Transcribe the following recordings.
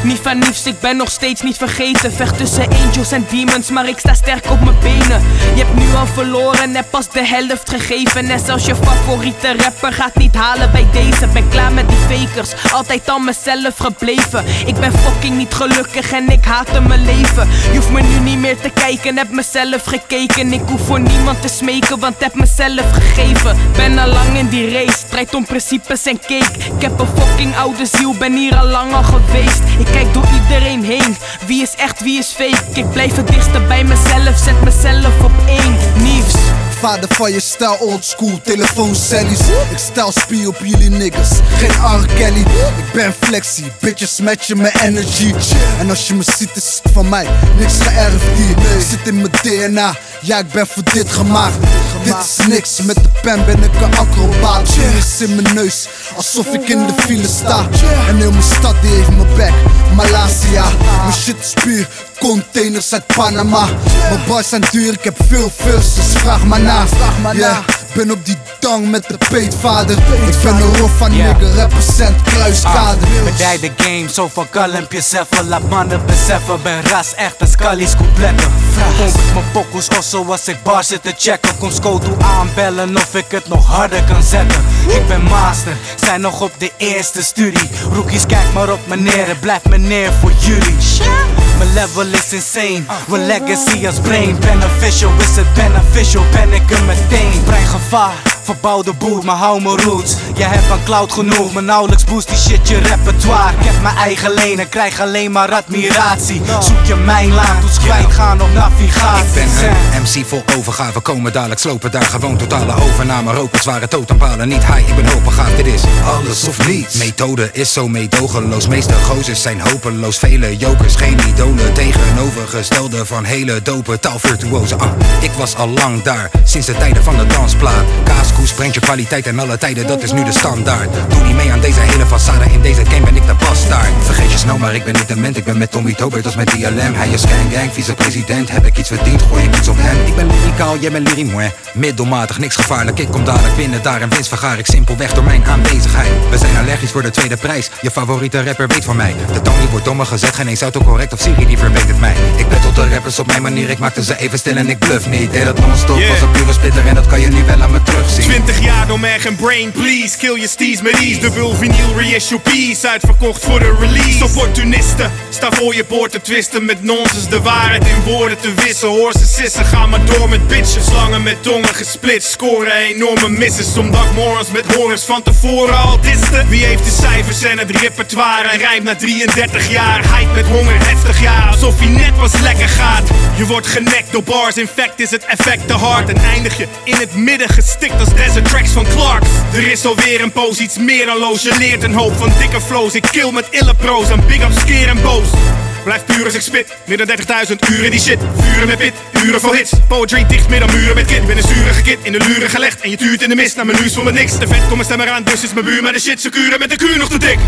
Niet van niets, ik ben nog steeds niet vergeten. Vecht tussen angels en demons, maar ik sta sterk op mijn benen. Je hebt nu al verloren, heb pas de helft gegeven. En zelfs je favoriete rapper gaat niet halen bij deze. Ben klaar met die fakers, altijd aan mezelf gebleven. Ik ben fucking niet gelukkig en ik haatte mijn leven. Je hoeft me nu niet meer te kijken, heb mezelf gekeken. Ik hoef voor niemand te smeken, want heb mezelf gegeven. Ben al lang in die race, strijd om principes en cake. Ik heb een fucking oude ziel, ben hier al lang al geweest. Ik kijk door iedereen heen, wie is echt, wie is fake. Ik blijf het dichtste bij mezelf, zet mezelf op één. Nieuws. Vader van je stijl oldschool, telefooncellies. Ik stel spie op jullie niggas, geen R. Kelly. Ik ben flexie, bitches matchen mijn energy. En als je me ziet is het van mij, niks geërfd hier. Ik zit in mijn DNA, ja ik ben voor dit gemaakt. Dit is niks, met de pen ben ik een acrobaat. Is in mijn neus, alsof ik in de file sta. En heel mijn stad die heeft mijn back, Malaysia. Mijn shit is puur, containers uit Panama. Mijn bars zijn duur, ik heb veel verses, vraag maar na. Yeah, ben op die dang met de peetvader. Ik ben een rof van nigger, represent Kruiskade. Bedij de game, zo van kalmpjes even. Laat mannen beseffen, ben ras echt als Scully's coupletten. Kom met mijn pokkels of zoals ik bar zit te checken. Kom Scoto aanbellen of ik het nog harder kan zetten. Ik ben master, zijn nog op de eerste studie. Rookies kijk maar op meneer, het blijft meneer voor jullie. Mijn level is insane, mijn legacy als brain. Beneficial, is het beneficial, ben ik er meteen. Breng gevaar, verbouw de boel, maar hou mijn roots. Jij hebt van cloud genoeg, maar nauwelijks boost die shit je repertoire. Ik heb mijn eigen lane en krijg alleen maar admiratie. Zoek je mijn laan, doet kwijt gaan op navigatie. Ik ben een MC vol overgave, komen dadelijk slopen daar gewoon totale overname. Roken zware totempalen, niet high, ik ben hoogbegaafd, dit is alles of niets. Methode is zo meedogenloos, meeste gozers zijn hopeloos. Vele jokers, geen idolen, tegenovergestelde van hele dope taalvirtuozen. Ik was al lang daar, sinds de tijden van de dansplaat. Kaaskoes brengt je kwaliteit en alle tijden, dat is nu de standaard. Doe niet mee aan deze hele façade, in deze game ben ik de bastaard. Vergeet je snel, maar ik ben niet dement, ik ben met Tommy Tobert als met DLM. Hij is gang, vice-president, heb ik iets verdiend, gooi ik iets op hem. Ik ben lyricaal, jij bent lyrimouin, middelmatig, niks gevaarlijk. Ik kom dadelijk binnen, daar en winst vergaar ik simpelweg door mijn aanwezigheid. We zijn allergisch voor de tweede prijs, je favoriete rapper weet van mij. De toon die wordt dommer gezet, geen eens autocorrect of Siri die verbetert mij. Ik battle de rappers op mijn manier, ik maakte ze even stil en ik bluff niet. Deed dat non-stop, was een pure splitter en dat kan je nu wel aan me terugzien. 20 jaar door merg en brain, please, kill je steez met ease. Dubbel vinyl reissue piece, uitverkocht voor de release. Opportunisten, sta voor je boord te twisten met nonsens. De waarheid in woorden te wissen, hoor ze sissen. Ga maar door met bitches, slangen met tongen gesplitst. Scoren enorme misses, zondag morgens met horens van tevoren al disten. Wie heeft de cijfers en het repertoire en rijmt na 33 jaar. Hype met honger, heftig jaar, alsof hij net pas lekker gaat. Je wordt genekt door bars, in fact is het effect te hard. En eindig je in het midden gestikt als desert tracks van Clarks. Er is alweer een poos, iets meer dan loos. Je leert een hoop van dikke flows, ik kill met ille pro's. En big ups, keer en boos. Blijf puur als ik spit, meer dan 30.000 uren die shit. Vuren met pit, uren vol hits. Poetry dicht meer dan muren met kid. Ik ben een zurige kid, in de luren gelegd. En je tuurt in de mist, naar menu's voor me niks. Te vet, kom mijn stem eraan, dus is mijn buur. Maar de shit ze kuren met de kuur nog te dik.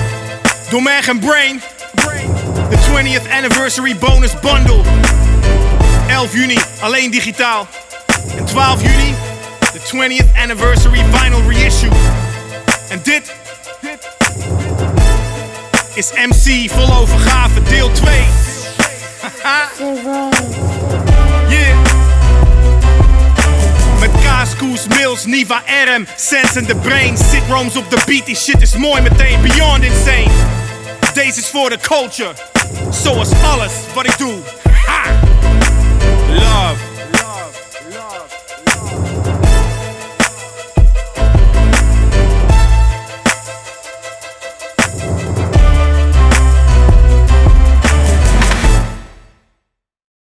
Door merg en brain. De 20th anniversary bonus bundle. 11 juni, alleen digitaal. En 12 juni, de 20th anniversary vinyl reissue. En dit is MC vol overgave deel 2. Yeah. Met Kaaskoes, Mills, Niva, RM, Sense in the brain. Sit roams op de beat, die shit is mooi meteen, beyond insane. Deze is voor de culture, zoals alles wat ik doe.